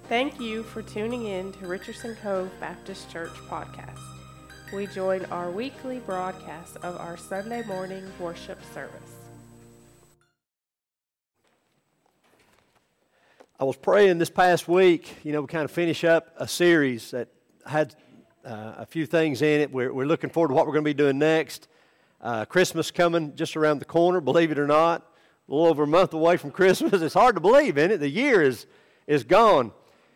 Thank you for tuning in to Richardson Cove Baptist Church podcast. We join our weekly broadcast of our Sunday morning worship service. I was praying this past week, we kind of finish up a series that had a few things in it. We're looking forward to what we're going to be doing next. Christmas coming just around the corner, believe it or not. A little over a month away from Christmas. It's hard to believe, isn't it? The year is gone.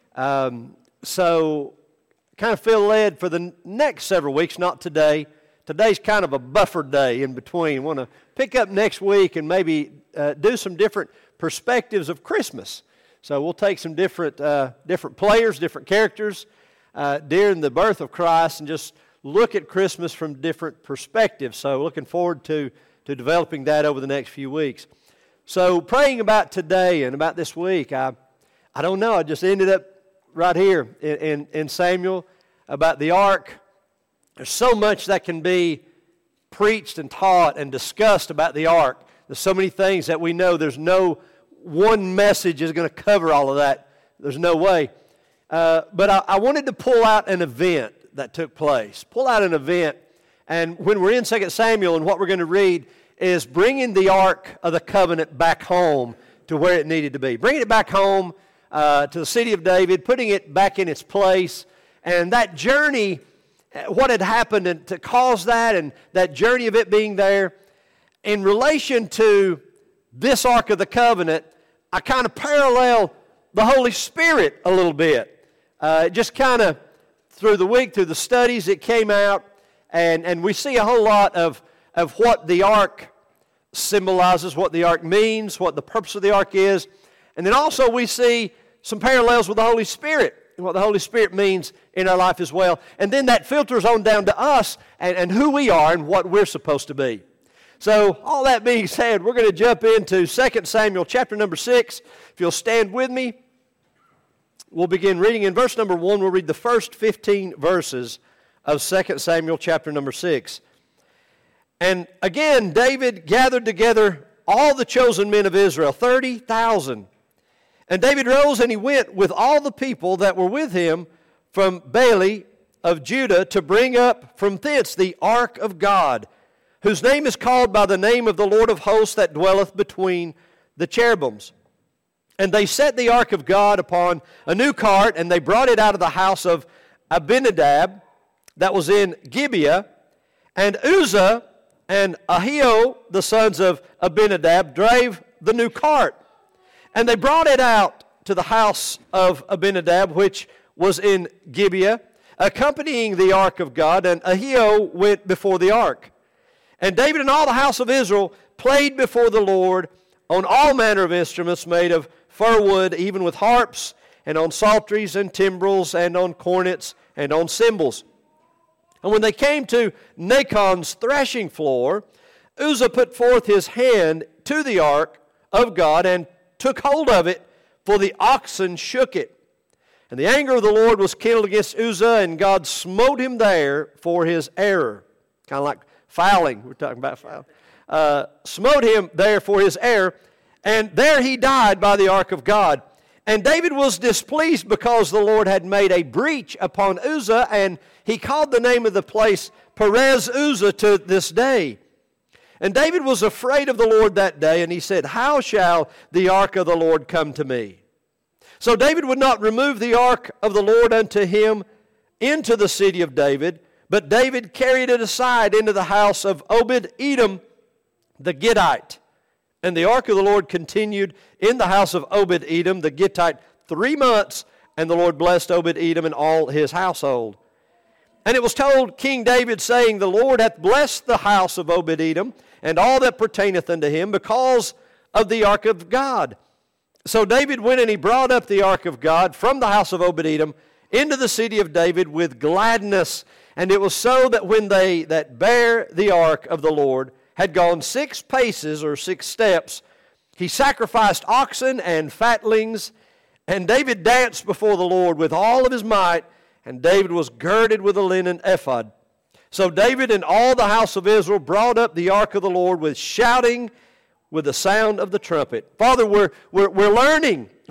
So kind of feel led for the next several weeks, not today. Today's kind of a buffer day in between. Want to pick up next week and maybe do some different perspectives of Christmas. So we'll take some different players, different characters during the birth of Christ and just look at Christmas from different perspectives. So looking forward to developing that over the next few weeks. So praying about today and about this week, I don't know, I just ended up right here in Samuel about the ark. There's so much that can be preached and taught and discussed about the ark. There's so many things that we know. There's no one message is going to cover all of that. There's no way. But I wanted to pull out an event that took place. Pull out an event. And when we're in 2 Samuel and what we're going to read is bringing the Ark of the Covenant back home to where it needed to be. Bringing it back home to the city of David, putting it back in its place. And that journey, what had happened to cause that, and that journey of it being there, in relation to this Ark of the Covenant, I kind of parallel the Holy Spirit a little bit. Just kind of through the week, through the studies, it came out, and we see a whole lot of what the Ark symbolizes, what the Ark means, what the purpose of the Ark is. And then also we see some parallels with the Holy Spirit, and what the Holy Spirit means in our life as well. And then that filters on down to us and who we are and what we're supposed to be. So all that being said, we're going to jump into 2 Samuel chapter number 6. If you'll stand with me, we'll begin reading in verse number 1. We'll read the first 15 verses of 2 Samuel chapter number 6. And again, David gathered together all the chosen men of Israel, 30,000. And David rose and he went with all the people that were with him from Baalah of Judah to bring up from thence the ark of God, whose name is called by the name of the Lord of hosts that dwelleth between the cherubims. And they set the ark of God upon a new cart, and they brought it out of the house of Abinadab that was in Gibeah. And Uzzah and Ahio, the sons of Abinadab, drave the new cart. And they brought it out to the house of Abinadab, which was in Gibeah, accompanying the ark of God, and Ahio went before the ark. And David and all the house of Israel played before the Lord on all manner of instruments made of fir wood, even with harps, and on psalteries and timbrels, and on cornets, and on cymbals. And when they came to Nachon's threshing floor, Uzzah put forth his hand to the ark of God, and took hold of it, for the oxen shook it. And the anger of the Lord was kindled against Uzzah, and God smote him there for his error. Kind of like fouling. We're talking about fouling. Smote him there for his error, and there he died by the ark of God. And David was displeased because the Lord had made a breach upon Uzzah, and he called the name of the place Perez Uzzah to this day. And David was afraid of the Lord that day, and he said, how shall the ark of the Lord come to me? So David would not remove the ark of the Lord unto him into the city of David, but David carried it aside into the house of Obed-Edom the Gittite. And the ark of the Lord continued in the house of Obed-Edom the Gittite 3 months, and the Lord blessed Obed-Edom and all his household. And it was told King David, saying, the Lord hath blessed the house of Obed-Edom, and all that pertaineth unto him, because of the ark of God. So David went and he brought up the ark of God from the house of Obed-Edom into the city of David with gladness. And it was so that when they that bare the ark of the Lord had gone 6 paces or 6 steps, he sacrificed oxen and fatlings, and David danced before the Lord with all of his might, and David was girded with a linen ephod. So David and all the house of Israel brought up the ark of the Lord with shouting, with the sound of the trumpet. Father, we're learning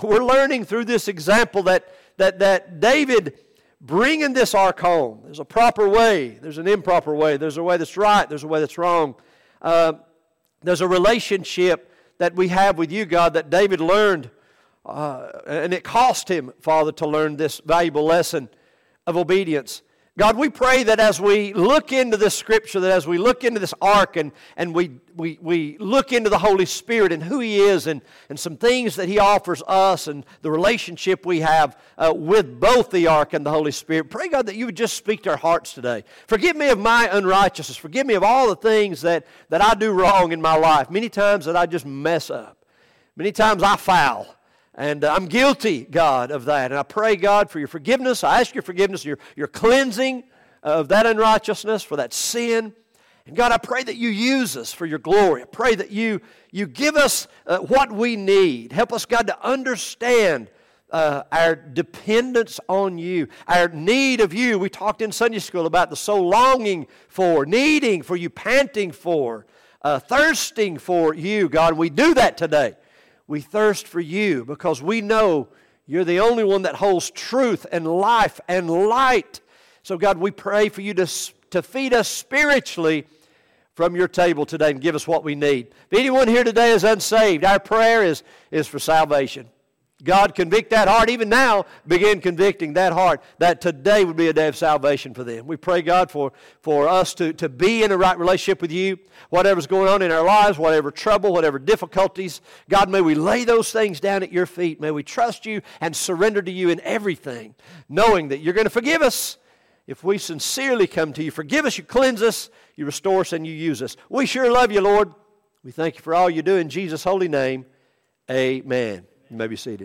we're learning through this example that David bringing this ark home. There's a proper way. There's an improper way. There's a way that's right. There's a way that's wrong. There's a relationship that we have with you, God, that David learned. And it cost him, Father, to learn this valuable lesson of obedience. God, we pray that as we look into this Scripture, that as we look into this ark and we look into the Holy Spirit and who He is and some things that He offers us and the relationship we have with both the ark and the Holy Spirit, pray, God, that You would just speak to our hearts today. Forgive me of my unrighteousness. Forgive me of all the things that I do wrong in my life. Many times that I just mess up. Many times I foul. And I'm guilty, God, of that. And I pray, God, for Your forgiveness. I ask Your forgiveness, your cleansing of that unrighteousness, for that sin. And God, I pray that You use us for Your glory. I pray that You give us what we need. Help us, God, to understand our dependence on You, our need of You. We talked in Sunday school about the soul longing for, needing for You, panting for, thirsting for You, God. We do that today. We thirst for You because we know You're the only one that holds truth and life and light. So God, we pray for You to feed us spiritually from Your table today and give us what we need. If anyone here today is unsaved, our prayer is for salvation. God, convict that heart. Even now, begin convicting that heart, that today would be a day of salvation for them. We pray, God, for us to be in a right relationship with You. Whatever's going on in our lives, whatever trouble, whatever difficulties, God, may we lay those things down at Your feet. May we trust You and surrender to You in everything, knowing that You're going to forgive us if we sincerely come to You. Forgive us, You cleanse us, You restore us, and You use us. We sure love You, Lord. We thank You for all You do in Jesus' holy name. Amen. You may be seated.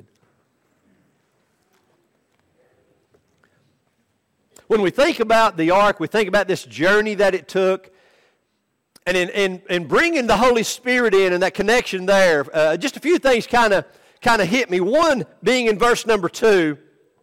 When we think about the ark, we think about this journey that it took. And in bringing the Holy Spirit in and that connection there, just a few things kind of hit me. One being in verse number 2.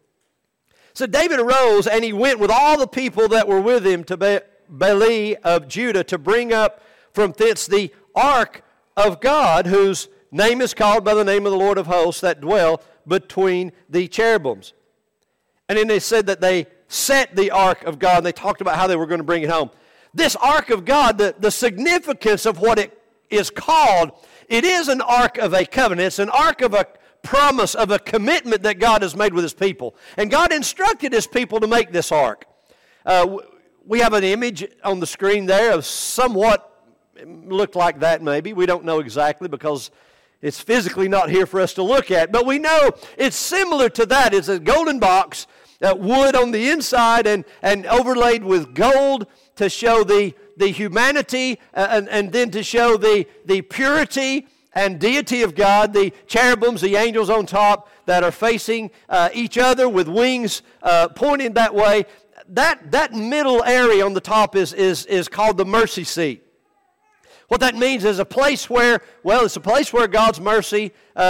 So David arose and he went with all the people that were with him to Baalah of Judah to bring up from thence the ark of God, whose name is called by the name of the Lord of hosts, that dwell between the cherubims. And then they said that they set the ark of God, and they talked about how they were going to bring it home. This ark of God, the significance of what it is called, it is an ark of a covenant. It's an ark of a promise, of a commitment that God has made with His people. And God instructed His people to make this ark. We have an image on the screen there of somewhat looked like that maybe. We don't know exactly because it's physically not here for us to look at. But we know it's similar to that. It's a golden box, wood on the inside and overlaid with gold to show the humanity and then to show the purity and deity of God. The cherubims, the angels on top that are facing each other with wings pointing that way. That middle area on the top is called the mercy seat. What that means is a place where, it's a place where God's mercy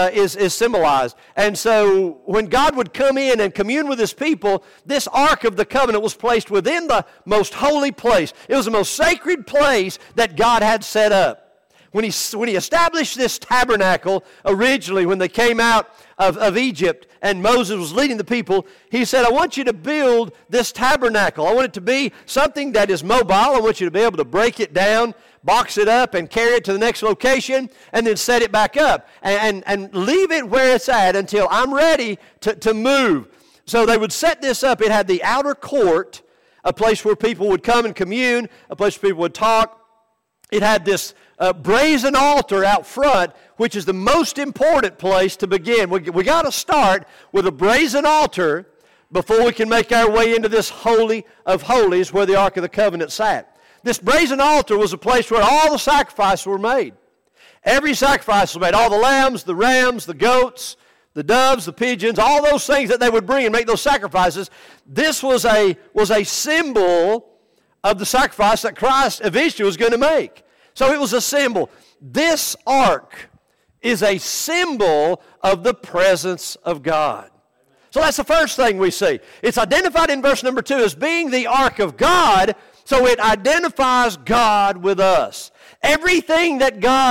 is symbolized. And so when God would come in and commune with His people, this Ark of the Covenant was placed within the most holy place. It was the most sacred place that God had set up. When He established this tabernacle originally, when they came out of Egypt and Moses was leading the people, He said, I want you to build this tabernacle. I want it to be something that is mobile. I want you to be able to break it down, box it up, and carry it to the next location, and then set it back up. And leave it where it's at until I'm ready to move. So they would set this up. It had the outer court, a place where people would come and commune, a place where people would talk. It had this brazen altar out front, which is the most important place to begin. We got to start with a brazen altar before we can make our way into this Holy of Holies where the Ark of the Covenant sat. This brazen altar was a place where all the sacrifices were made. Every sacrifice was made. All the lambs, the rams, the goats, the doves, the pigeons, all those things that they would bring and make those sacrifices. This was a symbol of the sacrifice that Christ eventually was going to make. So it was a symbol. This ark is a symbol of the presence of God. So that's the first thing we see. It's identified in verse number 2 as being the ark of God, so it identifies God with us. Everything that God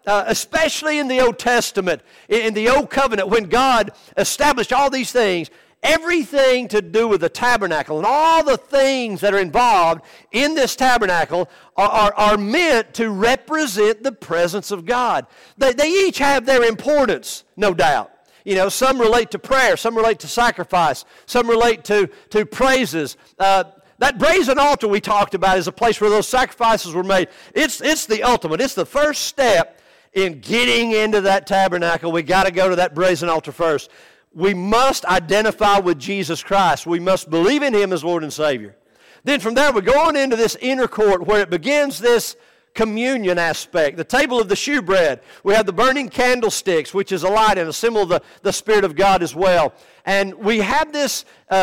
especially in the Old Testament, in the Old Covenant, when God established all these things, everything to do with the tabernacle and all the things that are involved in this tabernacle are meant to represent the presence of God. They each have their importance, no doubt. You know, some relate to prayer, some relate to sacrifice, some relate to praises. That brazen altar we talked about is a place where those sacrifices were made. It's the ultimate. It's the first step in getting into that tabernacle. We got to go to that brazen altar first. We must identify with Jesus Christ. We must believe in Him as Lord and Savior. Then from there we go on into this inner court where it begins this communion aspect. The table of the shewbread. We have the burning candlesticks, which is a light and a symbol of the Spirit of God as well. And we have this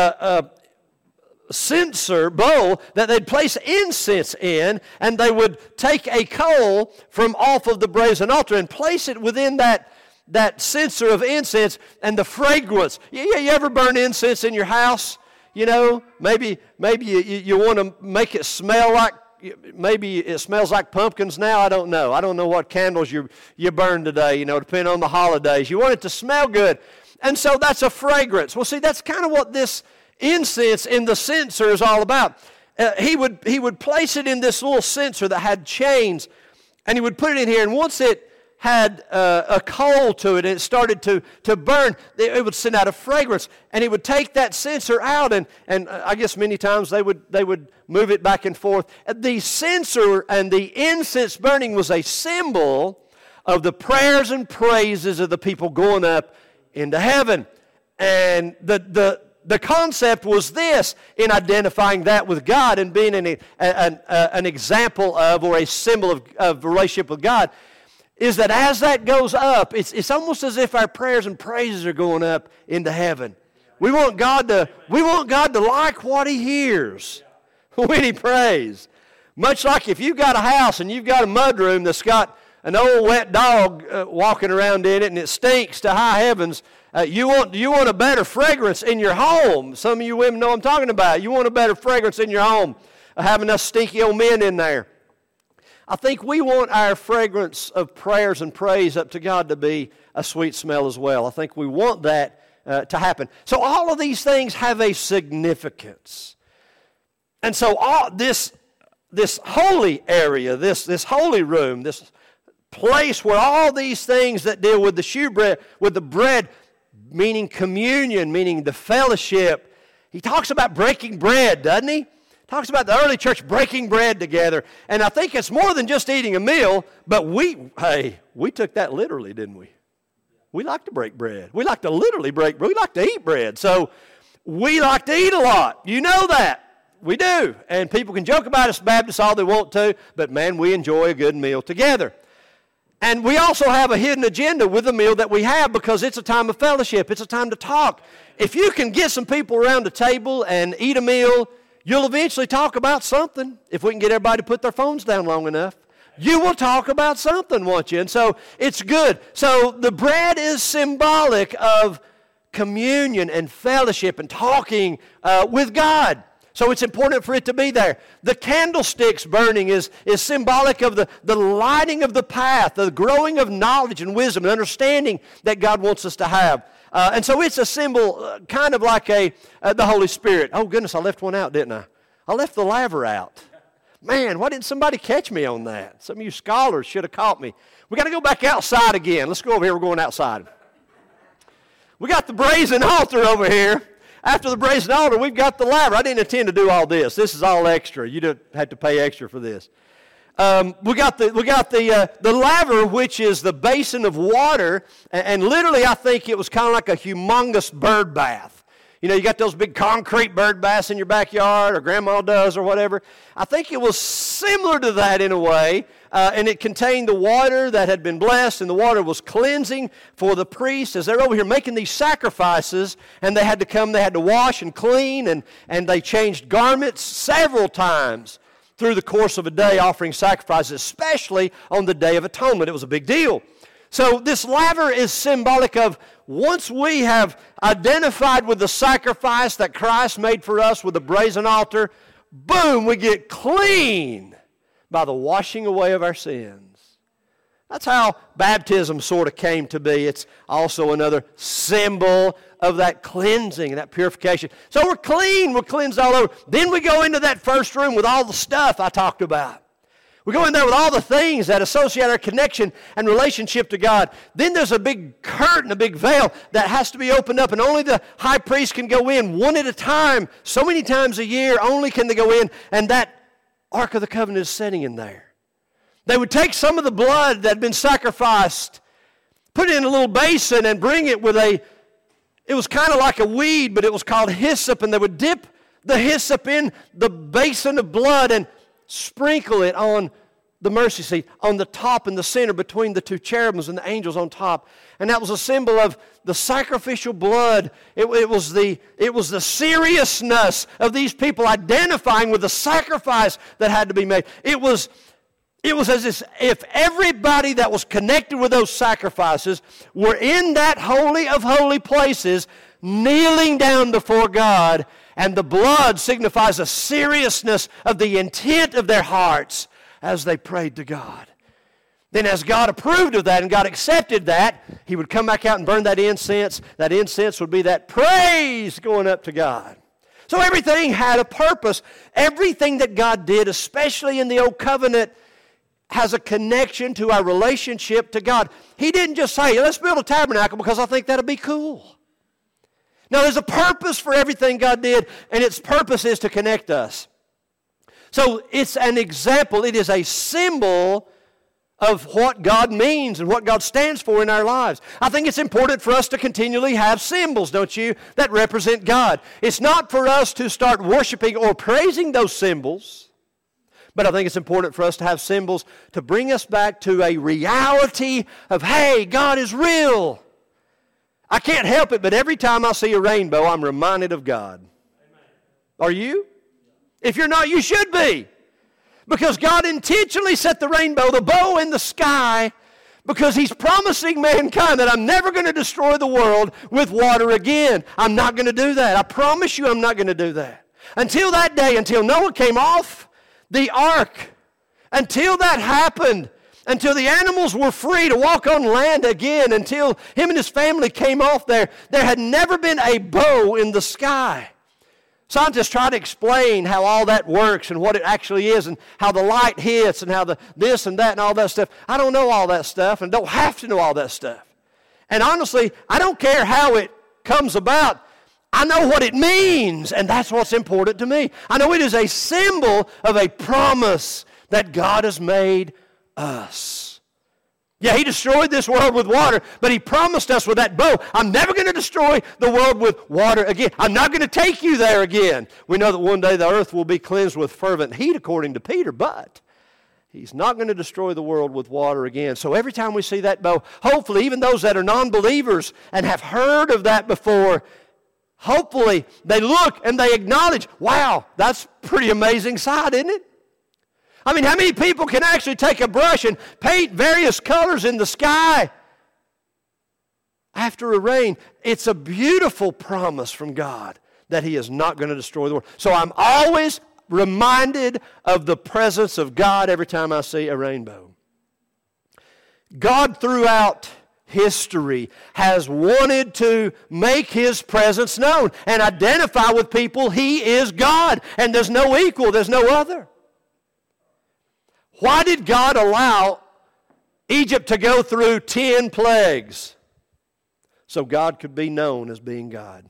censer bowl that they'd place incense in, and they would take a coal from off of the brazen altar and place it within that censer of incense and the fragrance. You ever burn incense in your house? You know, maybe you want to make it smell like, maybe it smells like pumpkins now. I don't know. I don't know what candles you burn today, you know, depending on the holidays. You want it to smell good. And so that's a fragrance. Well, see, that's kind of what this incense in the censer is all about. He would place it in this little censer that had chains, and he would put it in here, and once it had a coal to it and it started to burn, it would send out a fragrance. And he would take that censer out, and I guess many times they would move it back and forth. The censer and the incense burning was a symbol of the prayers and praises of the people going up into heaven. And the concept was this, in identifying that with God and being an example of, or a symbol of relationship with God, is that as that goes up, it's almost as if our prayers and praises are going up into heaven. We want God to like what He hears when He prays. Much like if you've got a house and you've got a mudroom that's got an old wet dog walking around in it and it stinks to high heavens, you want a better fragrance in your home. Some of you women know what I'm talking about. You want a better fragrance in your home, having us stinky old men in there. I think we want our fragrance of prayers and praise up to God to be a sweet smell as well. I think we want that to happen. So all of these things have a significance. And so all this holy area, this holy room, this place where all these things that deal with the shewbread, with the bread, meaning communion, meaning the fellowship. He talks about breaking bread, doesn't he? Talks about the early church breaking bread together. And I think it's more than just eating a meal, but we took that literally, didn't we? We like to break bread. We like to literally break bread. We like to eat bread. So we like to eat a lot. You know that. We do. And people can joke about us Baptists all they want to, but man, we enjoy a good meal together. And we also have a hidden agenda with the meal that we have, because it's a time of fellowship. It's a time to talk. If you can get some people around the table and eat a meal, you'll eventually talk about something. If we can get everybody to put their phones down long enough, you will talk about something, won't you? And so it's good. So the bread is symbolic of communion and fellowship and talking with God. So it's important for it to be there. The candlesticks burning is symbolic of the lighting of the path, the growing of knowledge and wisdom and understanding that God wants us to have. And so it's a symbol kind of like the Holy Spirit. Oh, goodness, I left one out, didn't I? I left the laver out. Man, why didn't somebody catch me on that? Some of you scholars should have caught me. We got to go back outside again. Let's go over here. We're going outside. We got the brazen altar over here. After the brazen altar, we've got the laver. I didn't intend to do all this. This is all extra. You don't have to pay extra for this. We got the laver, which is the basin of water, and literally I think it was kind of like a humongous bird bath. You know, you got those big concrete bird baths in your backyard, or grandma does, or whatever. I think it was similar to that in a way, and it contained the water that had been blessed, and the water was cleansing for the priests as they're over here making these sacrifices, and they had to wash and clean, and they changed garments several times through the course of a day offering sacrifices, especially on the Day of Atonement. It was a big deal. So this laver is symbolic of once we have identified with the sacrifice that Christ made for us with the brazen altar, boom, we get clean by the washing away of our sins. That's how baptism sort of came to be. It's also another symbol of that cleansing and that purification. So we're clean, we're cleansed all over. Then we go into that first room with all the stuff I talked about. We go in there with all the things that associate our connection and relationship to God. Then there's a big curtain, a big veil that has to be opened up, and only the high priest can go in one at a time. So many times a year, only can they go in, and that Ark of the Covenant is sitting in there. They would take some of the blood that had been sacrificed, put it in a little basin, and bring it with it was kind of like a weed, but it was called hyssop, and they would dip the hyssop in the basin of blood and sprinkle it on the mercy seat, on the top and the center between the two cherubims and the angels on top. And that was a symbol of the sacrificial blood. It was the seriousness of these people identifying with the sacrifice that had to be made. It was as if everybody that was connected with those sacrifices were in that holy of holy places, kneeling down before God, and the blood signifies a seriousness of the intent of their hearts as they prayed to God. Then as God approved of that and God accepted that, He would come back out and burn that incense. That incense would be that praise going up to God. So everything had a purpose. Everything that God did, especially in the Old Covenant, has a connection to our relationship to God. He didn't just say, let's build a tabernacle because I think that'll be cool. No, there's a purpose for everything God did, and its purpose is to connect us. So it's an example, it is a symbol of what God means and what God stands for in our lives. I think it's important for us to continually have symbols, don't you, that represent God. It's not for us to start worshiping or praising those symbols, but I think it's important for us to have symbols to bring us back to a reality of, hey, God is real. I can't help it, but every time I see a rainbow, I'm reminded of God. Amen. Are you? If you're not, you should be. Because God intentionally set the rainbow, the bow in the sky, because He's promising mankind that I'm never going to destroy the world with water again. I'm not going to do that. I promise you I'm not going to do that. Until that day, until Noah came off the ark, until that happened, until the animals were free to walk on land again, until him and his family came off there had never been a bow in the sky. Scientists try to explain how all that works and what it actually is and how the light hits and how the this and that and all that stuff. I don't know all that stuff and don't have to know all that stuff. And honestly, I don't care how it comes about. I know what it means, and that's what's important to me. I know it is a symbol of a promise that God has made us. Yeah, He destroyed this world with water, but He promised us with that bow, I'm never going to destroy the world with water again. I'm not going to take you there again. We know that one day the earth will be cleansed with fervent heat, according to Peter, but He's not going to destroy the world with water again. So every time we see that bow, hopefully, even those that are non-believers and have heard of that before, hopefully they look and they acknowledge, wow, that's a pretty amazing sight, isn't it? I mean, how many people can actually take a brush and paint various colors in the sky after a rain? It's a beautiful promise from God that He is not going to destroy the world. So I'm always reminded of the presence of God every time I see a rainbow. God throughout history has wanted to make His presence known and identify with people He is God and there's no equal, there's no other. Why did God allow Egypt to go through 10 plagues? So God could be known as being God.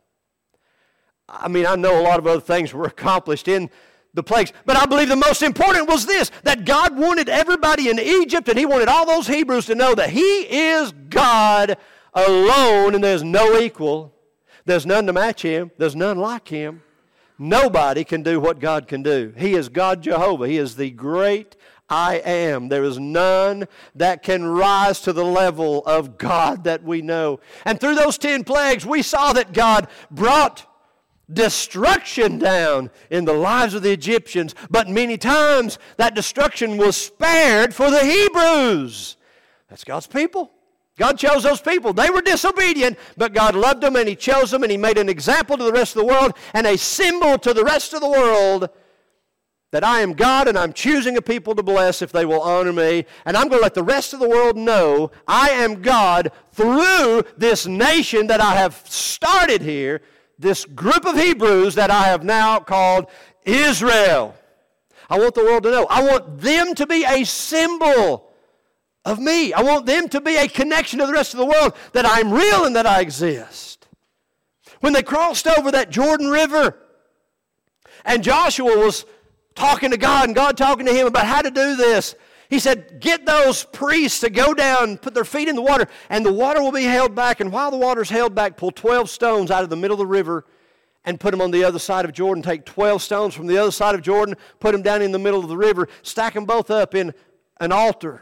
I mean, I know a lot of other things were accomplished in the plagues, but I believe the most important was this, that God wanted everybody in Egypt and He wanted all those Hebrews to know that He is God alone and there's no equal. There's none to match Him. There's none like Him. Nobody can do what God can do. He is God Jehovah. He is the great I am. There is none that can rise to the level of God that we know. And through those 10 plagues, we saw that God brought destruction down in the lives of the Egyptians, but many times that destruction was spared for the Hebrews. That's God's people. God chose those people. They were disobedient, but God loved them and He chose them and He made an example to the rest of the world and a symbol to the rest of the world that I am God and I'm choosing a people to bless if they will honor me. And I'm going to let the rest of the world know I am God through this nation that I have started here, this group of Hebrews that I have now called Israel. I want the world to know. I want them to be a symbol of me. I want them to be a connection to the rest of the world that I'm real and that I exist. When they crossed over that Jordan River and Joshua was talking to God and God talking to him about how to do this, he said, get those priests to go down, put their feet in the water, and the water will be held back. And while the water is held back, pull 12 stones out of the middle of the river and put them on the other side of Jordan. Take 12 stones from the other side of Jordan, put them down in the middle of the river, stack them both up in an altar.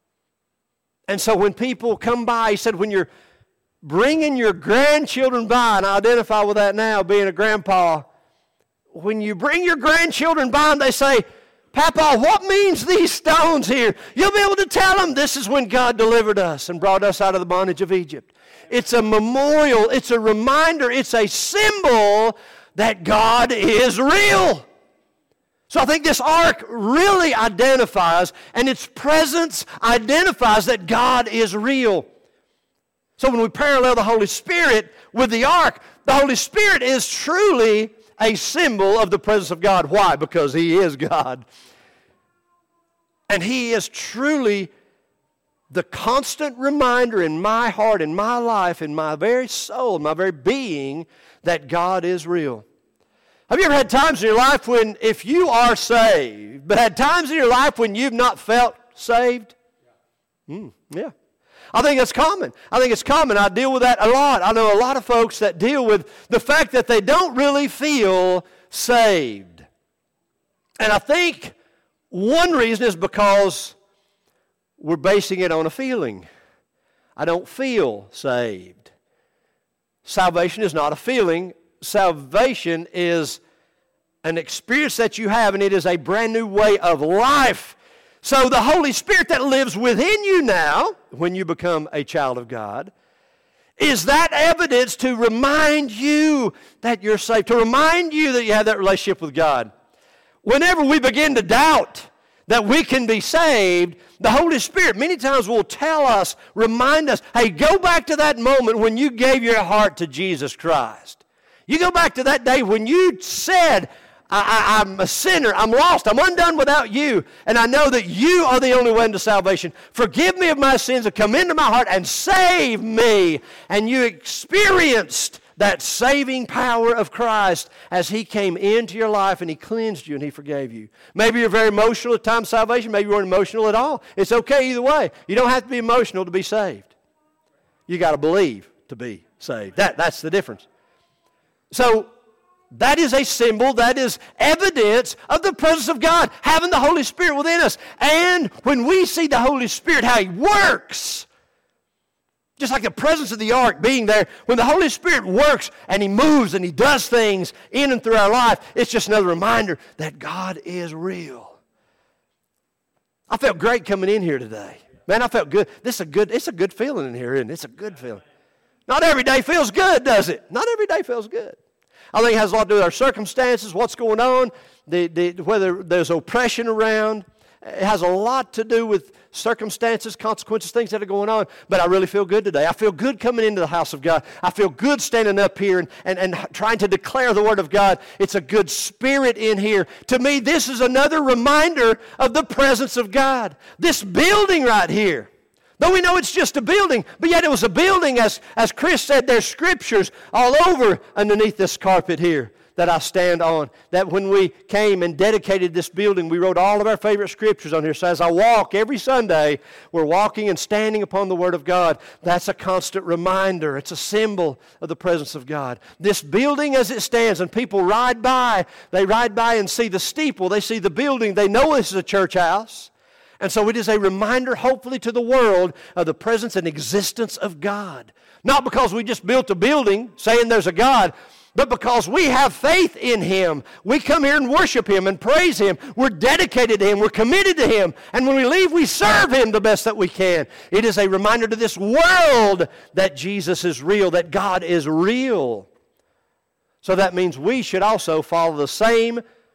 And so when people come by, he said, when you're bringing your grandchildren by, and I identify with that now, being a grandpa, when you bring your grandchildren by and they say, Papa, what means these stones here? You'll be able to tell them this is when God delivered us and brought us out of the bondage of Egypt. It's a memorial, it's a reminder, it's a symbol that God is real. So I think this ark really identifies, and its presence identifies that God is real. So when we parallel the Holy Spirit with the ark, the Holy Spirit is truly a symbol of the presence of God. Why? Because He is God. And He is truly the constant reminder in my heart, in my life, in my very soul, in my very being, that God is real. Have you ever had times in your life when, if you are saved, but had times in your life when you've not felt saved? Yeah. I think it's common. I deal with that a lot. I know a lot of folks that deal with the fact that they don't really feel saved. And I think one reason is because we're basing it on a feeling. I don't feel saved. Salvation is not a feeling. Salvation is an experience that you have, and it is a brand new way of life. So the Holy Spirit that lives within you now, when you become a child of God, is that evidence to remind you that you're saved, to remind you that you have that relationship with God. Whenever we begin to doubt that we can be saved, the Holy Spirit many times will tell us, remind us, hey, go back to that moment when you gave your heart to Jesus Christ. You go back to that day when you said, I'm a sinner, I'm lost, I'm undone without you, and I know that you are the only way into salvation. Forgive me of my sins and come into my heart and save me. And you experienced that saving power of Christ as He came into your life and He cleansed you and He forgave you. Maybe you're very emotional at the time of salvation, maybe you weren't emotional at all. It's okay either way. You don't have to be emotional to be saved. You got to believe to be saved. That's the difference. So, that is a symbol, that is evidence of the presence of God, having the Holy Spirit within us. And when we see the Holy Spirit, how He works, just like the presence of the ark being there, when the Holy Spirit works and He moves and He does things in and through our life, it's just another reminder that God is real. I felt great coming in here today. Man, I felt good. It's a good feeling in here, isn't it? It's a good feeling. Not every day feels good, does it? Not every day feels good. I think it has a lot to do with our circumstances, what's going on, whether there's oppression around. It has a lot to do with circumstances, consequences, things that are going on. But I really feel good today. I feel good coming into the house of God. I feel good standing up here and trying to declare the Word of God. It's a good spirit in here. To me, this is another reminder of the presence of God. This building right here. Though we know it's just a building, but yet it was a building, as Chris said, there's scriptures all over underneath this carpet here that I stand on. That when we came and dedicated this building, we wrote all of our favorite scriptures on here. So as I walk every Sunday, we're walking and standing upon the Word of God. That's a constant reminder. It's a symbol of the presence of God. This building as it stands, and people ride by, they ride by and see the steeple, they see the building, they know this is a church house. And so it is a reminder, hopefully, to the world of the presence and existence of God. Not because we just built a building saying there's a God, but because we have faith in Him. We come here and worship Him and praise Him. We're dedicated to Him. We're committed to Him. And when we leave, we serve Him the best that we can. It is a reminder to this world that Jesus is real, that God is real. So that means we should also follow the same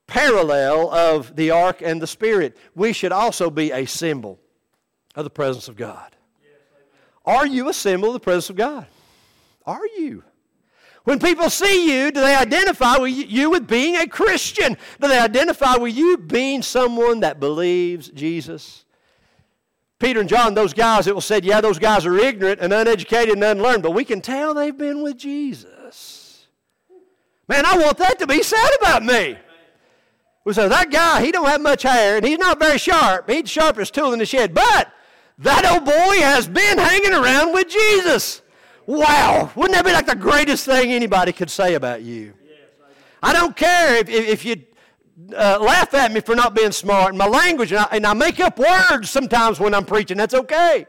parallel of the ark and the Spirit, we should also be a symbol of the presence of God. Are you a symbol of the presence of God? Are you? When people see you, do they identify with you with being a Christian? Do they identify with you being someone that believes Jesus? Peter and John, those guys, it was said, yeah, those guys are ignorant and uneducated and unlearned, but we can tell they've been with Jesus. Man, I want that to be said about me. We say, that guy, he don't have much hair, and he's not very sharp. He's the sharpest tool in the shed, but that old boy has been hanging around with Jesus. Wow, wouldn't that be like the greatest thing anybody could say about you? I don't care if you laugh at me for not being smart in my language, and I make up words sometimes when I'm preaching. That's okay.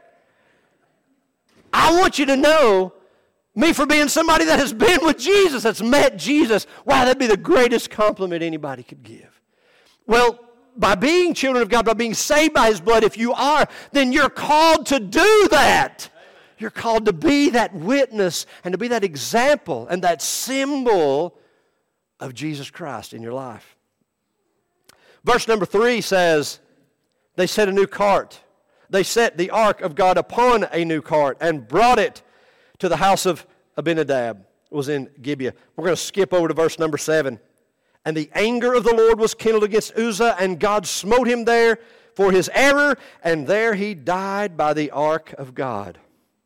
I want you to know me for being somebody that has been with Jesus, that's met Jesus. Wow, that'd be the greatest compliment anybody could give. Well, by being children of God, by being saved by His blood, if you are, then you're called to do that. You're called to be that witness and to be that example and that symbol of Jesus Christ in your life. Verse number 3 says, they set a new cart. They set the ark of God upon a new cart and brought it to the house of Abinadab. It was in Gibeah. We're going to skip over to verse number 7. And the anger of the Lord was kindled against Uzzah, and God smote him there for his error, and there he died by the ark of God.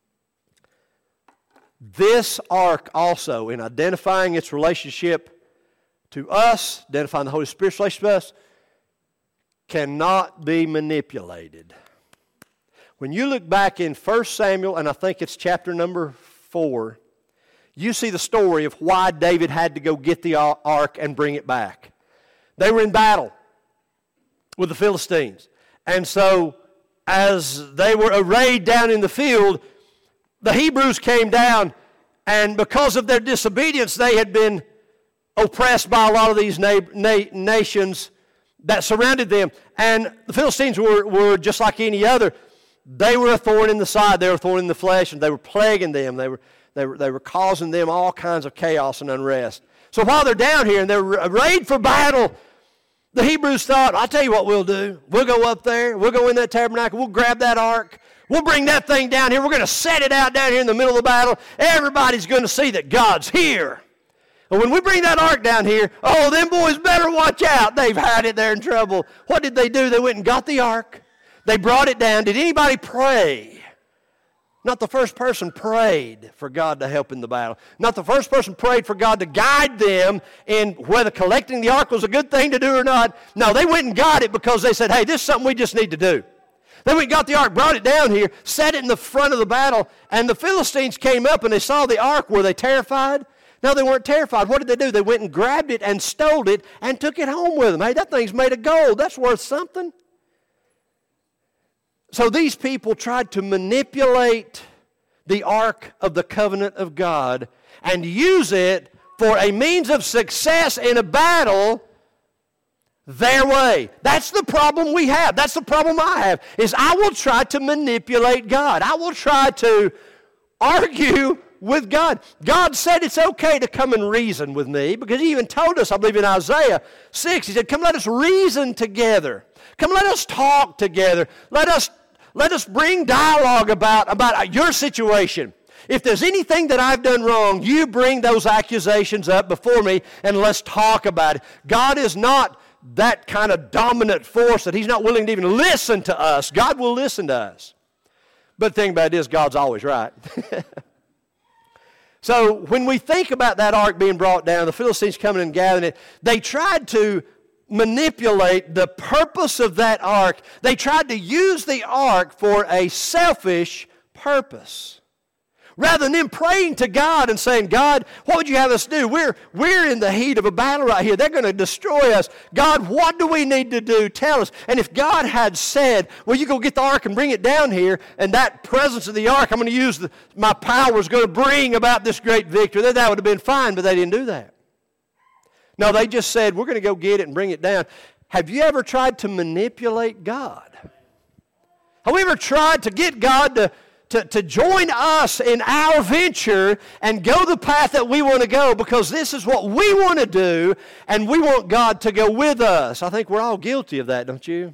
This ark also, in identifying its relationship to us, identifying the Holy Spirit's relationship to us, cannot be manipulated. When you look back in 1 Samuel, and I think it's chapter number 4, you see the story of why David had to go get the ark and bring it back. They were in battle with the Philistines. And so, as they were arrayed down in the field, the Hebrews came down, and because of their disobedience, they had been oppressed by a lot of these nations that surrounded them. And the Philistines were just like any other. They were a thorn in the side. They were a thorn in the flesh, and they were plaguing them. They were causing them all kinds of chaos and unrest. So while they're down here and they're arrayed for battle, the Hebrews thought, I'll tell you what we'll do. We'll go up there. We'll go in that tabernacle. We'll grab that ark. We'll bring that thing down here. We're going to set it out down here in the middle of the battle. Everybody's going to see that God's here. And when we bring that ark down here, oh, them boys better watch out. They've had it. They're in trouble. What did they do? They went and got the ark. They brought it down. Did anybody pray? Not the first person prayed for God to help in the battle. Not the first person prayed for God to guide them in whether collecting the ark was a good thing to do or not. No, they went and got it because they said, hey, this is something we just need to do. They went and got the ark, brought it down here, set it in the front of the battle, and the Philistines came up and they saw the ark. Were they terrified? No, they weren't terrified. What did they do? They went and grabbed it and stole it and took it home with them. Hey, that thing's made of gold. That's worth something. So these people tried to manipulate the Ark of the Covenant of God and use it for a means of success in a battle their way. That's the problem we have. That's the problem I have, is I will try to manipulate God. I will try to argue with God. God said it's okay to come and reason with me, because He even told us, I believe in Isaiah 6, He said, come let us reason together. Come let us talk together. Let us bring dialogue about your situation. If there's anything that I've done wrong, you bring those accusations up before me and let's talk about it. God is not that kind of dominant force that He's not willing to even listen to us. God will listen to us. But the thing about it is, God's always right. So when we think about that ark being brought down, the Philistines coming and gathering it, they tried to manipulate the purpose of that ark. They tried to use the ark for a selfish purpose. Rather than them praying to God and saying, God, what would you have us do? We're in the heat of a battle right here. They're going to destroy us. God, what do we need to do? Tell us. And if God had said, well, you go get the ark and bring it down here, and that presence of the ark, I'm going to use my power is going to bring about this great victory, then that would have been fine, but they didn't do that. No, they just said, we're going to go get it and bring it down. Have you ever tried to manipulate God? Have we ever tried to get God to join us in our venture and go the path that we want to go, because this is what we want to do, and we want God to go with us. I think we're all guilty of that, don't you?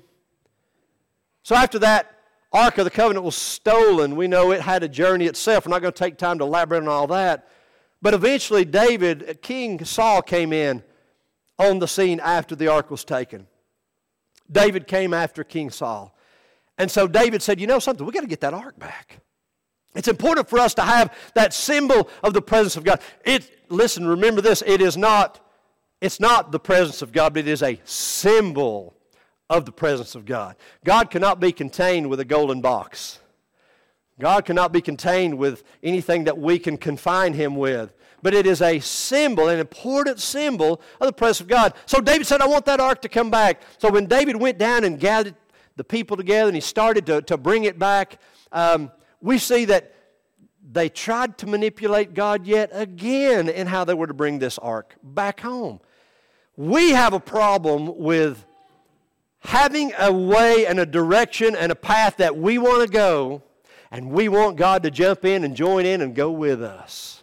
So after that Ark of the Covenant was stolen, we know it had a journey itself. We're not going to take time to elaborate on all that. But eventually King Saul came in on the scene after the Ark was taken. David came after King Saul. And so David said, you know something, we've got to get that Ark back. It's important for us to have that symbol of the presence of God. Listen, remember this, it's not the presence of God, but it is a symbol of the presence of God. God cannot be contained with a golden box. God cannot be contained with anything that we can confine Him with. But it is a symbol, an important symbol of the presence of God. So David said, I want that ark to come back. So when David went down and gathered the people together and he started to bring it back, we see that they tried to manipulate God yet again in how they were to bring this ark back home. We have a problem with having a way and a direction and a path that we want to go, and we want God to jump in and join in and go with us.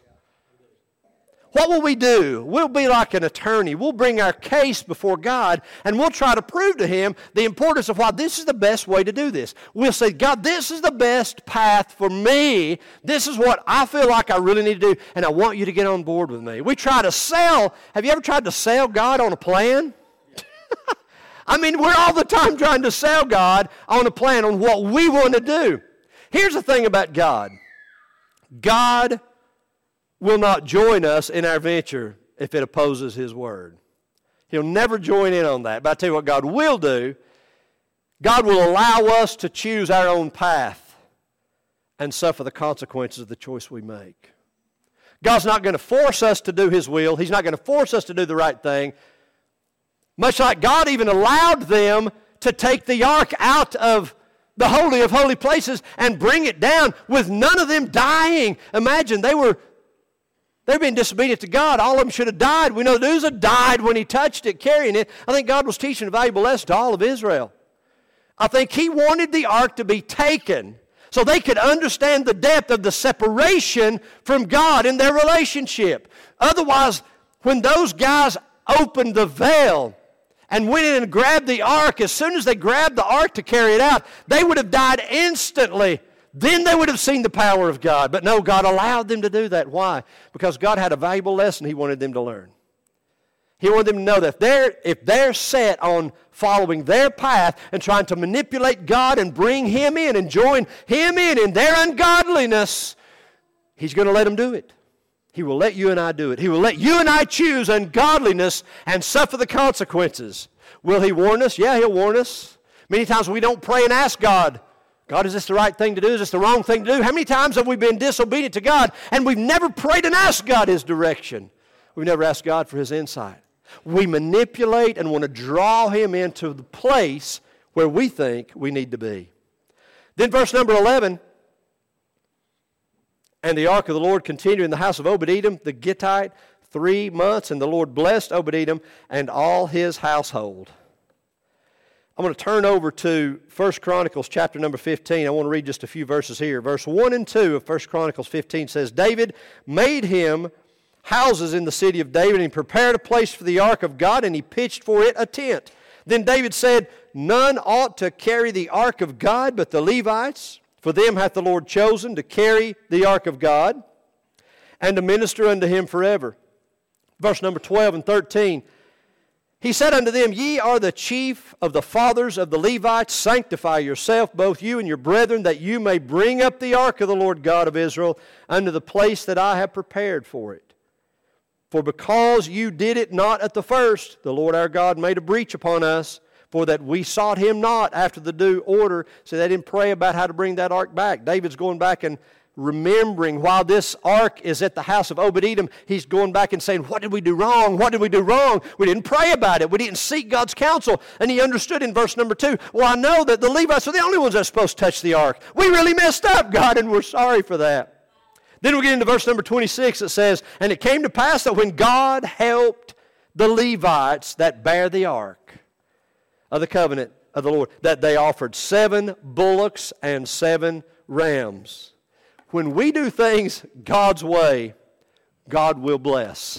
What will we do? We'll be like an attorney. We'll bring our case before God, and we'll try to prove to Him the importance of why this is the best way to do this. We'll say, God, this is the best path for me. This is what I feel like I really need to do, and I want you to get on board with me. We try to sell. Have you ever tried to sell God on a plan? I mean, we're all the time trying to sell God on a plan on what we want to do. Here's the thing about God. God will not join us in our venture if it opposes His Word. He'll never join in on that. But I tell you what God will do. God will allow us to choose our own path and suffer the consequences of the choice we make. God's not going to force us to do His will. He's not going to force us to do the right thing. Much like God even allowed them to take the ark out of the Holy of Holy Places and bring it down with none of them dying. Imagine, they were being disobedient to God. All of them should have died. We know Uzzah died when he touched it, carrying it. I think God was teaching a valuable lesson to all of Israel. I think He wanted the ark to be taken so they could understand the depth of the separation from God in their relationship. Otherwise, when those guys opened the veil and went in and grabbed the ark, as soon as they grabbed the ark to carry it out, they would have died instantly. Then they would have seen the power of God. But no, God allowed them to do that. Why? Because God had a valuable lesson He wanted them to learn. He wanted them to know that if they're set on following their path and trying to manipulate God and bring Him in and join Him in their ungodliness, He's going to let them do it. He will let you and I do it. He will let you and I choose ungodliness and suffer the consequences. Will He warn us? Yeah, He'll warn us. Many times we don't pray and ask God, God, is this the right thing to do? Is this the wrong thing to do? How many times have we been disobedient to God and we've never prayed and asked God His direction? We've never asked God for His insight. We manipulate and want to draw Him into the place where we think we need to be. Then verse number 11, and the ark of the Lord continued in the house of Obed-Edom the Gittite 3 months, and the Lord blessed Obed-Edom and all his household. I'm going to turn over to 1 Chronicles chapter number 15. I want to read just a few verses here. Verse 1 and 2 of 1 Chronicles 15 says, David made him houses in the city of David, and he prepared a place for the ark of God, and he pitched for it a tent. Then David said, None ought to carry the ark of God but the Levites. For them hath the Lord chosen to carry the ark of God and to minister unto Him forever. Verse number 12 and 13. He said unto them, Ye are the chief of the fathers of the Levites. Sanctify yourself, both you and your brethren, that you may bring up the ark of the Lord God of Israel unto the place that I have prepared for it. For because you did it not at the first, the Lord our God made a breach upon us, for that we sought Him not after the due order. So they didn't pray about how to bring that ark back. David's going back and remembering while this ark is at the house of Obed-Edom, he's going back and saying, what did we do wrong? What did we do wrong? We didn't pray about it. We didn't seek God's counsel. And he understood in verse number 2, well, I know that the Levites are the only ones that are supposed to touch the ark. We really messed up, God, and we're sorry for that. Then we get into verse number 26. It says, And it came to pass that when God helped the Levites that bear the ark of the covenant of the Lord, that they offered 7 bullocks and 7 rams. when we do things God's way, God will bless.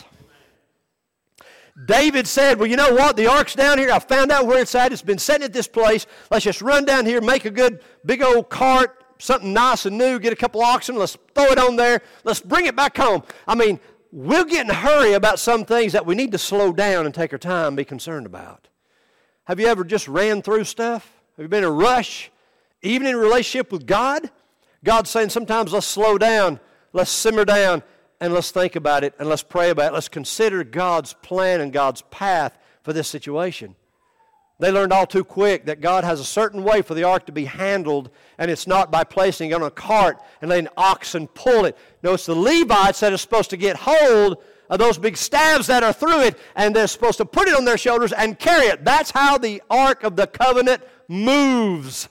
David said, well, you know what? The ark's down here. I found out where it's at. It's been sitting at this place. Let's just run down here, make a good big old cart, something nice and new, get a couple oxen. Let's throw it on there. Let's bring it back home. I mean, we'll get in a hurry about some things that we need to slow down and take our time and be concerned about. Have you ever just ran through stuff? Have you been in a rush? Even in a relationship with God? God's saying sometimes let's slow down, let's simmer down, and let's think about it, and let's pray about it. Let's consider God's plan and God's path for this situation. They learned all too quick that God has a certain way for the ark to be handled, and it's not by placing it on a cart and letting oxen pull it. No, it's the Levites that are supposed to get hold of those big staves that are through it, and they're supposed to put it on their shoulders and carry it. That's how the Ark of the Covenant moves.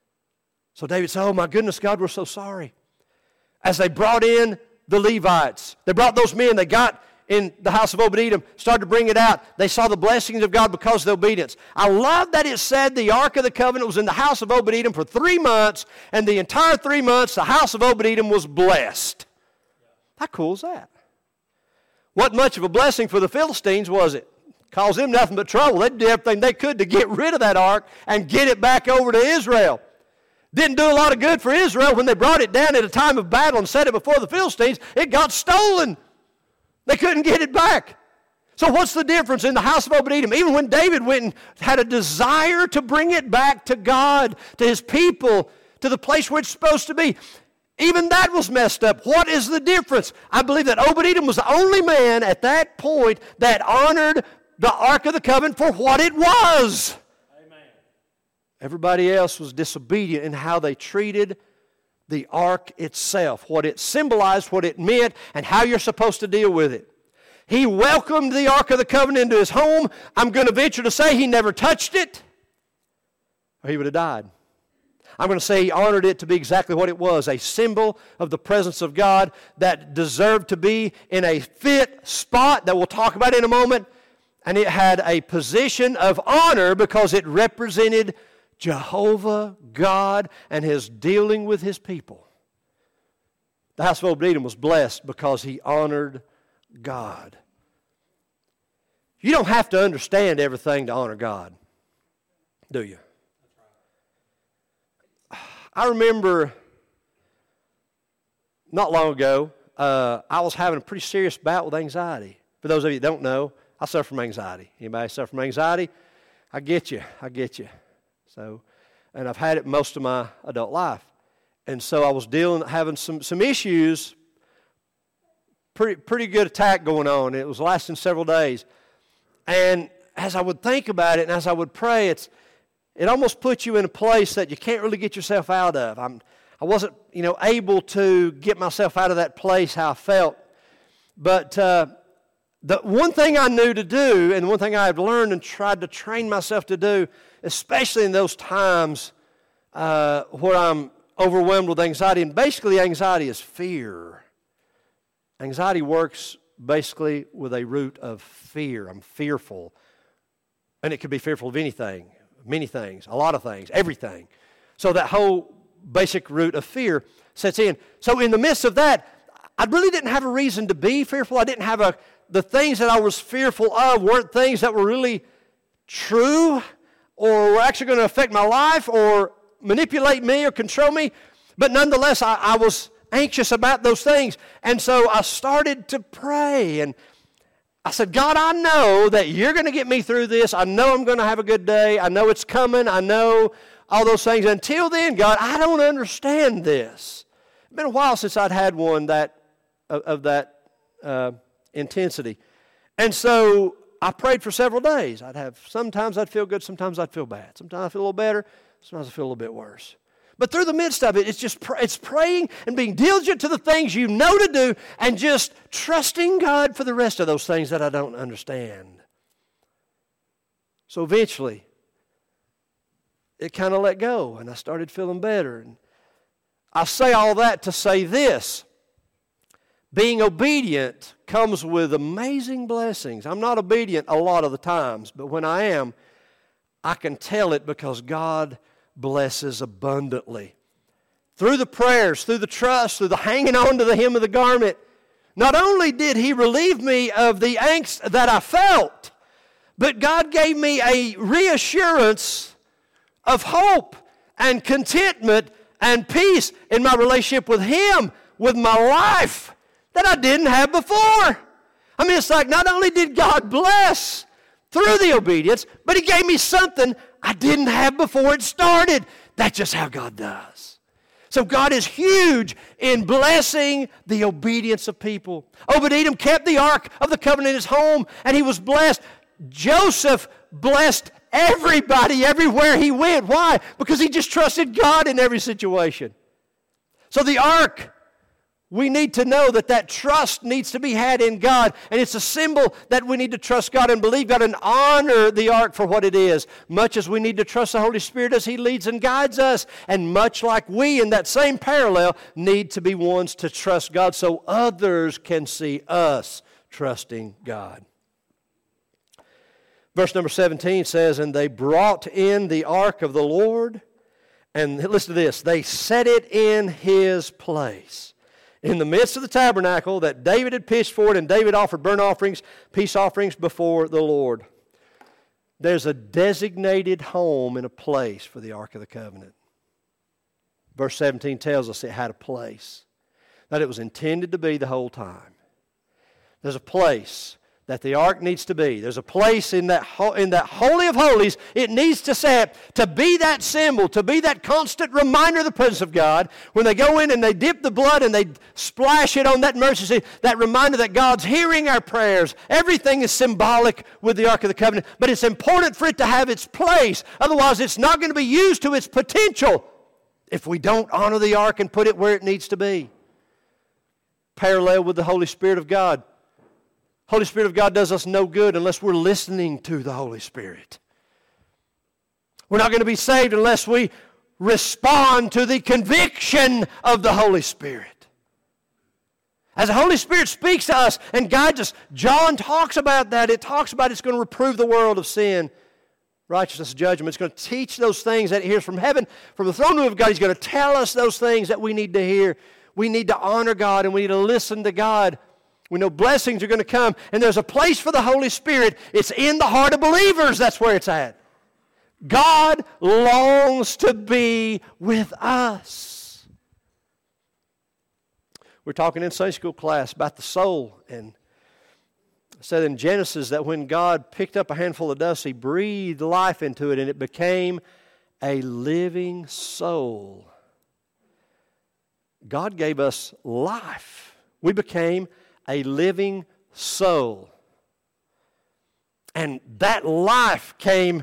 So David said, oh my goodness, God, we're so sorry. As they brought in the Levites, they brought those men, they got in the house of Obed-Edom, started to bring it out. They saw the blessings of God because of the obedience. I love that it said the Ark of the Covenant was in the house of Obed-Edom for 3 months, and the entire 3 months the house of Obed-Edom was blessed. How cool is that? Wasn't much of a blessing for the Philistines, was it? Caused them nothing but trouble. They did everything they could to get rid of that ark and get it back over to Israel. Didn't do a lot of good for Israel when they brought it down at a time of battle and set it before the Philistines. It got stolen. They couldn't get it back. So what's the difference in the house of Obed-Edom? Even when David went and had a desire to bring it back to God, to his people, to the place where it's supposed to be, even that was messed up. What is the difference? I believe that Obed-Edom was the only man at that point that honored the Ark of the Covenant for what it was. Amen. Everybody else was disobedient in how they treated the ark itself, what it symbolized, what it meant, and how you're supposed to deal with it. He welcomed the Ark of the Covenant into his home. I'm going to venture to say he never touched it, or he would have died. I'm going to say he honored it to be exactly what it was, a symbol of the presence of God that deserved to be in a fit spot that we'll talk about in a moment, and it had a position of honor because it represented Jehovah, God, and His dealing with His people. The house of Obed-Edom was blessed because he honored God. You don't have to understand everything to honor God, do you? I remember not long ago, I was having a pretty serious bout with anxiety. For those of you that don't know, I suffer from anxiety. Anybody suffer from anxiety? I get you. So, and I've had it most of my adult life. And so I was having some issues, pretty good attack going on. It was lasting several days. And as I would think about it and as I would pray, it almost puts you in a place that you can't really get yourself out of. I wasn't, able to get myself out of that place how I felt. But the one thing I knew to do, and one thing I had learned and tried to train myself to do, especially in those times where I'm overwhelmed with anxiety, and basically anxiety is fear. Anxiety works basically with a root of fear. I'm fearful. And it could be fearful of anything, many things, a lot of things, everything. So that whole basic root of fear sets in. So in the midst of that, I really didn't have a reason to be fearful. I didn't have the things that I was fearful of weren't things that were really true or were actually going to affect my life or manipulate me or control me. But nonetheless, I was anxious about those things. And so I started to pray. And I said, God, I know that you're going to get me through this. I know I'm going to have a good day. I know it's coming. I know all those things. Until then, God, I don't understand this. It's been a while since I'd had one of that intensity. And so I prayed for several days. Sometimes I'd feel good, sometimes I'd feel bad. Sometimes I feel a little better, sometimes I feel a little bit worse. But through the midst of it, it's praying and being diligent to the things you know to do and just trusting God for the rest of those things that I don't understand. So eventually, it kind of let go and I started feeling better. And I say all that to say this. Being obedient comes with amazing blessings. I'm not obedient a lot of the times, but when I am, I can tell it because God blesses abundantly. through the prayers, through the trust, through the hanging on to the hem of the garment, not only did He relieve me of the angst that I felt, but God gave me a reassurance of hope and contentment and peace in my relationship with Him, with my life, that I didn't have before. I mean, it's like not only did God bless through the obedience, but He gave me something I didn't have before it started. That's just how God does. So God is huge in blessing the obedience of people. Obed-Edom kept the Ark of the Covenant in his home, and he was blessed. Joseph blessed everybody everywhere he went. Why? Because he just trusted God in every situation. So the Ark, we need to know that trust needs to be had in God. And it's a symbol that we need to trust God and believe God and honor the Ark for what it is. Much as we need to trust the Holy Spirit as He leads and guides us. And much like we, in that same parallel, need to be ones to trust God so others can see us trusting God. Verse number 17 says, "And they brought in the ark of the Lord," and listen to this, "they set it in His place, in the midst of the tabernacle that David had pitched for it, and David offered burnt offerings, peace offerings before the Lord." There's a designated home and a place for the Ark of the Covenant. Verse 17 tells us it had a place, that it was intended to be the whole time. There's a place that the ark needs to be. There's a place in that Holy of Holies it needs to set to be that symbol, to be that constant reminder of the presence of God. When they go in and they dip the blood and they splash it on that mercy seat, that reminder that God's hearing our prayers. Everything is symbolic with the Ark of the Covenant, but it's important for it to have its place. Otherwise, it's not going to be used to its potential if we don't honor the ark and put it where it needs to be. Parallel with the Holy Spirit of God. Holy Spirit of God does us no good unless we're listening to the Holy Spirit. We're not going to be saved unless we respond to the conviction of the Holy Spirit. As the Holy Spirit speaks to us and guides us, John talks about that. It talks about it's going to reprove the world of sin, righteousness, judgment. It's going to teach those things that He hears from heaven, from the throne room of God. He's going to tell us those things that we need to hear. We need to honor God and we need to listen to God. We know blessings are going to come, and there's a place for the Holy Spirit. It's in the heart of believers. That's where it's at. God longs to be with us. We're talking in Sunday school class about the soul, and it said in Genesis that when God picked up a handful of dust, He breathed life into it, and it became a living soul. God gave us life. We became a living soul. And that life came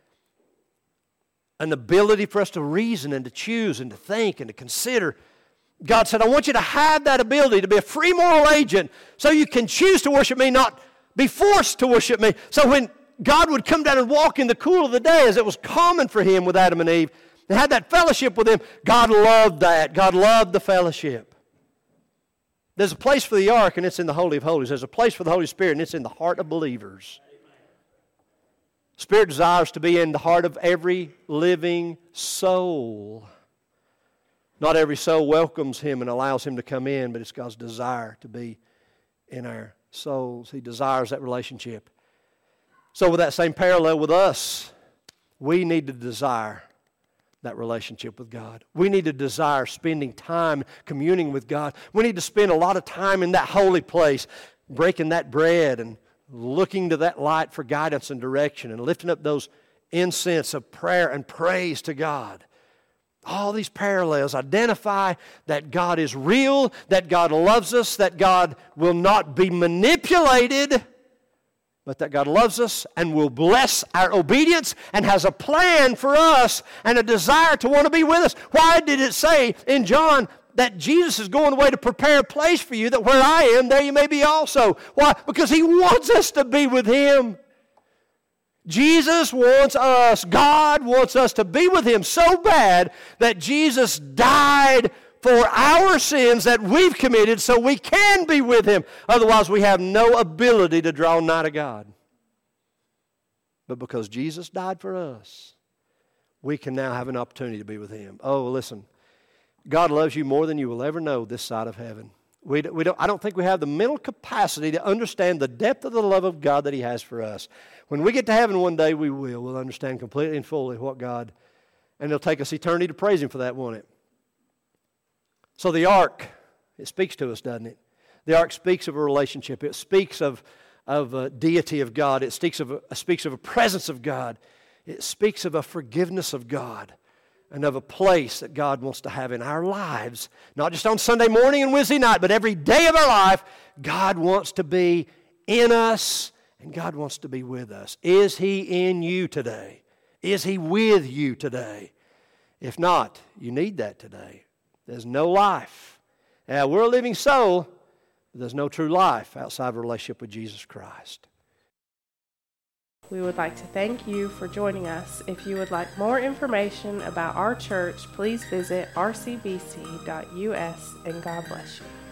an ability for us to reason and to choose and to think and to consider. God said, I want you to have that ability to be a free moral agent so you can choose to worship me, not be forced to worship me. So when God would come down and walk in the cool of the day, as it was common for Him with Adam and Eve, and had that fellowship with Him, God loved that. God loved the fellowship. There's a place for the ark, and it's in the Holy of Holies. There's a place for the Holy Spirit, and it's in the heart of believers. Spirit desires to be in the heart of every living soul. Not every soul welcomes Him and allows Him to come in, but it's God's desire to be in our souls. He desires that relationship. So with that same parallel with us, we need to desire that relationship with God. We need to desire spending time communing with God. We need to spend a lot of time in that holy place, breaking that bread and looking to that light for guidance and direction and lifting up those incense of prayer and praise to God. All these parallels identify that God is real, that God loves us, that God will not be manipulated, but that God loves us and will bless our obedience and has a plan for us and a desire to want to be with us. Why did it say in John that Jesus is going away to prepare a place for you, that where I am, there you may be also? Why? Because He wants us to be with Him. Jesus wants us, God wants us to be with Him so bad that Jesus died for our sins that we've committed so we can be with Him. Otherwise, we have no ability to draw nigh to God. But because Jesus died for us, we can now have an opportunity to be with Him. Oh, listen. God loves you more than you will ever know this side of heaven. I don't think we have the mental capacity to understand the depth of the love of God that He has for us. When we get to heaven one day, we will. We'll understand completely and fully what God, and it'll take us eternity to praise Him for that, won't it? So the ark, it speaks to us, doesn't it? The ark speaks of a relationship. It speaks of a deity of God. It speaks of a presence of God. It speaks of a forgiveness of God and of a place that God wants to have in our lives. Not just on Sunday morning and Wednesday night, but every day of our life, God wants to be in us and God wants to be with us. Is He in you today? Is He with you today? If not, you need that today. There's no life. Now, we're a living soul, but there's no true life outside of a relationship with Jesus Christ. We would like to thank you for joining us. If you would like more information about our church, please visit rcbc.us, and God bless you.